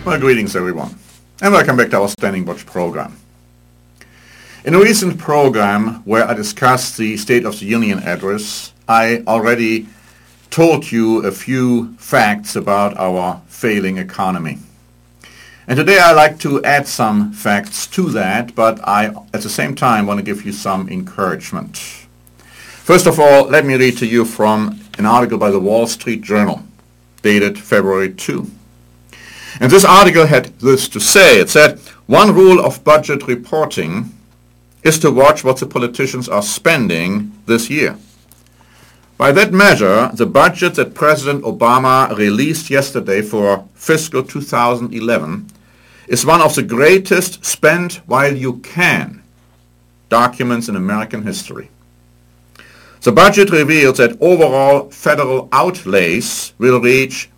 Well, greetings everyone, and welcome back to our Standing Watch program. In a recent program where I discussed the State of the Union address, I already told you a few facts about our failing economy. And today I'd like to add some facts to that, but I at the same time want to give you some encouragement. First of all, let me read to you from an article by the Wall Street Journal, dated February 2. And this article had this to say. It said, one rule of budget reporting is to watch what the politicians are spending this year. By that measure, the budget that President Obama released yesterday for fiscal 2011 is one of the greatest spend while you can documents in American history. The budget reveals that overall federal outlays will reach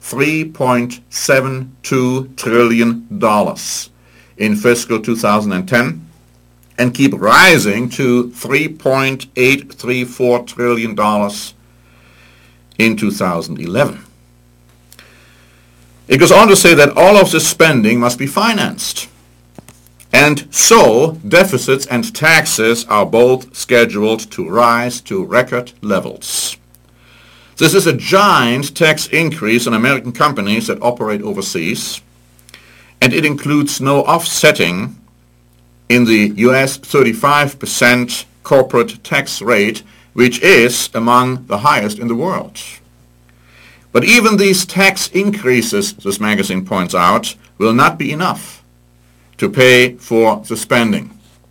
$3.72 trillion in fiscal 2010 and keep rising to $3.834 trillion in 2011. It goes on to say that all of this spending must be financed. And so deficits and taxes are both scheduled to rise to record levels. This is a giant tax increase on American companies that operate overseas, and it includes no offsetting in the US 35% corporate tax rate, which is among the highest in the world. But even these tax increases, this magazine points out, will not be enough to pay for the spending.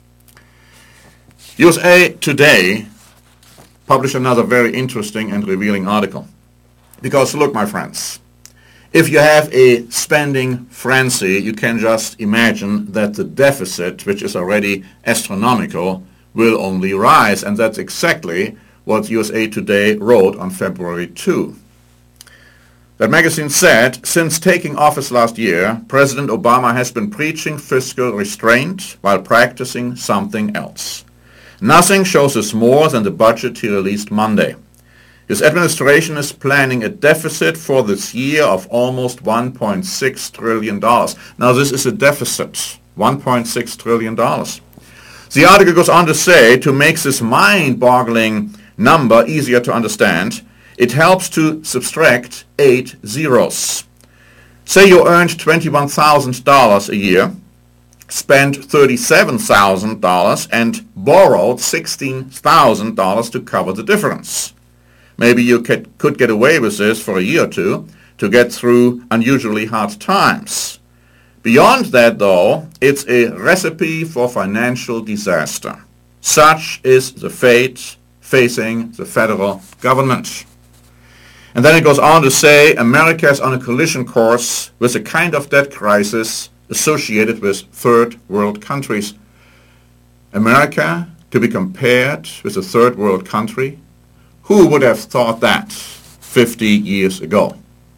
USA Today published another very interesting and revealing article. Because look, my friends, if you have a spending frenzy, you can just imagine that the deficit, which is already astronomical, will only rise. And that's exactly what USA Today wrote on February 2. That magazine said, since taking office last year, President Obama has been preaching fiscal restraint while practicing something else. Nothing shows us more than the budget he released Monday. His administration is planning a deficit for this year of almost $1.6 trillion. Now this is a deficit, $1.6 trillion. The article goes on to say, to make this mind-boggling number easier to understand, it helps to subtract 8 zeros. Say you earned $21,000 a year, spent $37,000, and borrowed $16,000 to cover the difference. Maybe you could get away with this for a year or two to get through unusually hard times. Beyond that, though, it's a recipe for financial disaster. Such is the fate facing the federal government. And then it goes on to say America is on a collision course with a kind of debt crisis associated with third world countries. America to be compared with a third world country? Who would have thought that 50 years ago?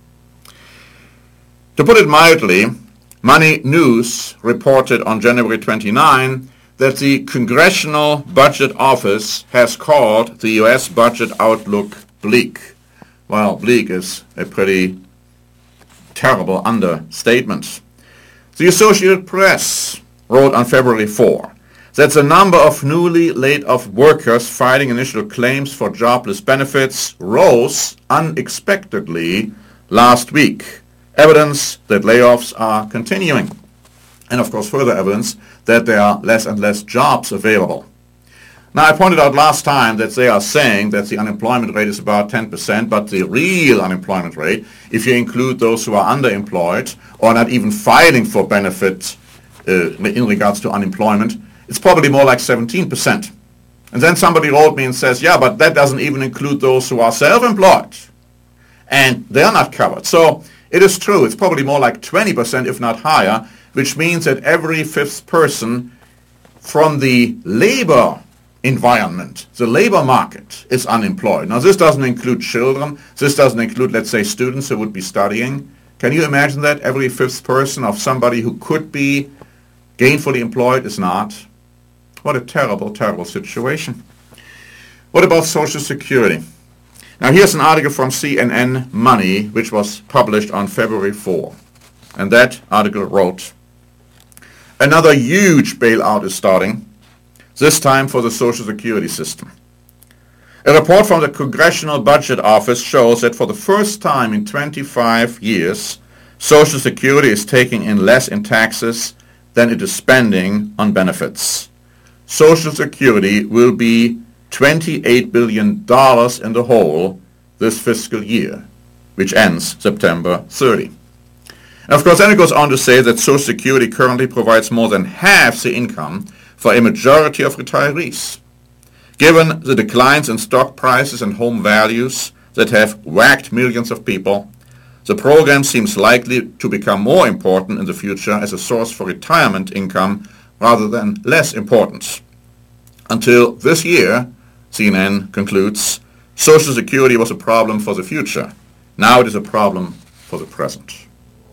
To put it mildly, Money News reported on January 29 that the Congressional Budget Office has called the U.S. budget outlook bleak. Well, bleak is a pretty terrible understatement. The Associated Press wrote on February 4 that the number of newly laid-off workers filing initial claims for jobless benefits rose unexpectedly last week. Evidence that layoffs are continuing. And of course further evidence that there are less and less jobs available. Now, I pointed out last time that they are saying that the unemployment rate is about 10%, but the real unemployment rate, if you include those who are underemployed or not even filing for benefit in regards to unemployment, it's probably more like 17%. And then somebody wrote me and says, yeah, but that doesn't even include those who are self-employed. And they're not covered. So it is true, it's probably more like 20%, if not higher, which means that every fifth person from the labor environment, the labor market, is unemployed. Now this doesn't include children, this doesn't include, let's say, students who would be studying. Can you imagine that? Every fifth person of somebody who could be gainfully employed is not. What a terrible, terrible situation. What about Social Security? Now here's an article from CNN Money, which was published on February 4. And that article wrote, another huge bailout is starting, this time for the Social Security system. A report from the Congressional Budget Office shows that for the first time in 25 years, Social Security is taking in less in taxes than it is spending on benefits. Social Security will be $28 billion in the hole this fiscal year, which ends September 30. And of course, then it goes on to say that Social Security currently provides more than half the income for a majority of retirees. Given the declines in stock prices and home values that have whacked millions of people, the program seems likely to become more important in the future as a source for retirement income rather than less important. Until this year, CNN concludes, Social Security was a problem for the future. Now it is a problem for the present.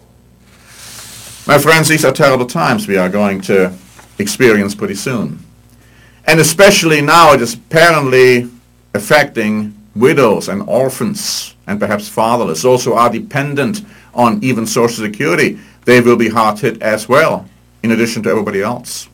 My friends, these are terrible times we are going to experience pretty soon. And especially now it is apparently affecting widows and orphans and perhaps fatherless, those who are dependent on even Social Security. They will be hard hit as well, in addition to everybody else.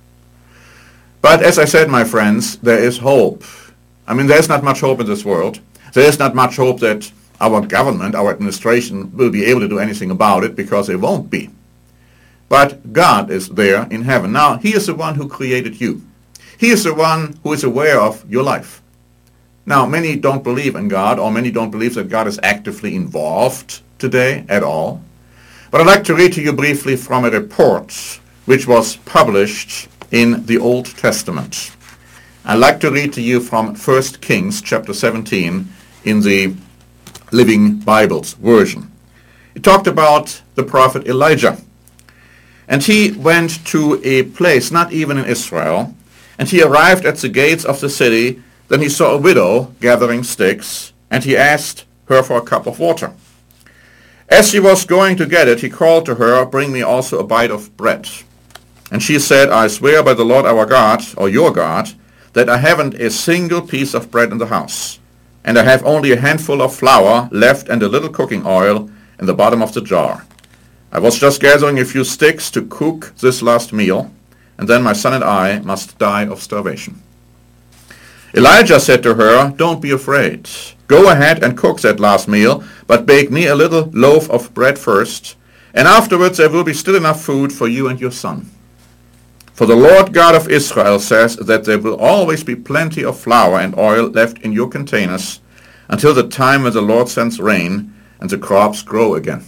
But as I said, my friends, there is hope. I mean, there's not much hope in this world. There is not much hope that our government, our administration, will be able to do anything about it, because they won't be. But God is there in heaven. Now, He is the one who created you. He is the one who is aware of your life. Now, many don't believe in God, or many don't believe that God is actively involved today at all. But I'd like to read to you briefly from a report which was published in the Old Testament. I'd like to read to you from 1 Kings chapter 17 in the Living Bible's version. It talked about the prophet Elijah. And he went to a place, not even in Israel, and he arrived at the gates of the city. Then he saw a widow gathering sticks, and he asked her for a cup of water. As he was going to get it, he called to her, bring me also a bite of bread. And she said, I swear by the Lord our God, or your God, that I haven't a single piece of bread in the house, and I have only a handful of flour left and a little cooking oil in the bottom of the jar. I was just gathering a few sticks to cook this last meal, and then my son and I must die of starvation. Elijah said to her, don't be afraid. Go ahead and cook that last meal, but bake me a little loaf of bread first, and afterwards there will be still enough food for you and your son. For the Lord God of Israel says that there will always be plenty of flour and oil left in your containers until the time when the Lord sends rain and the crops grow again.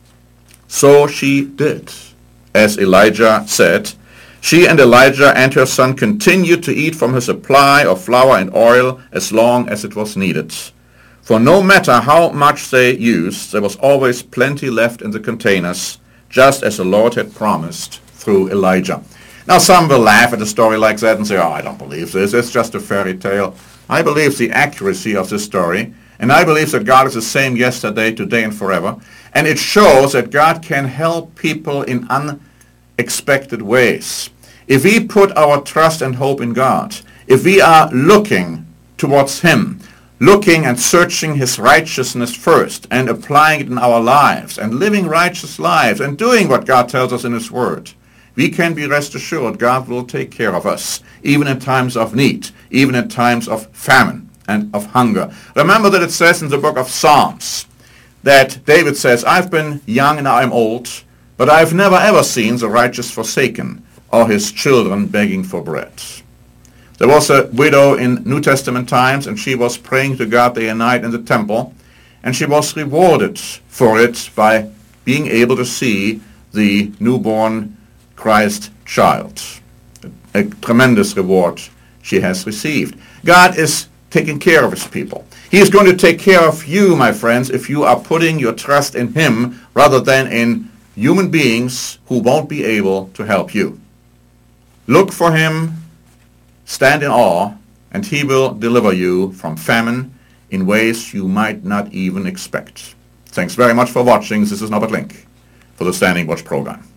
So she did, as Elijah said. She and Elijah and her son continued to eat from her supply of flour and oil as long as it was needed. For no matter how much they used, there was always plenty left in the containers, just as the Lord had promised through Elijah. Now some will laugh at a story like that and say, oh, I don't believe this, it's just a fairy tale. I believe the accuracy of this story, and I believe that God is the same yesterday, today, and forever. And it shows that God can help people in unexpected ways. If we put our trust and hope in God, if we are looking towards Him, looking and searching His righteousness first and applying it in our lives and living righteous lives and doing what God tells us in His Word, we can be rest assured God will take care of us, even in times of need, even in times of famine and of hunger. Remember that it says in the book of Psalms that David says, I've been young and now I'm old, but I've never ever seen the righteous forsaken or his children begging for bread. There was a widow in New Testament times, and she was praying to God day and night in the temple, and she was rewarded for it by being able to see the newborn Christ child. A tremendous reward she has received. God is taking care of His people. He is going to take care of you, my friends, if you are putting your trust in Him rather than in human beings who won't be able to help you. Look for Him, stand in awe, and He will deliver you from famine in ways you might not even expect. Thanks very much for watching. This is Norbert Link for the Standing Watch program.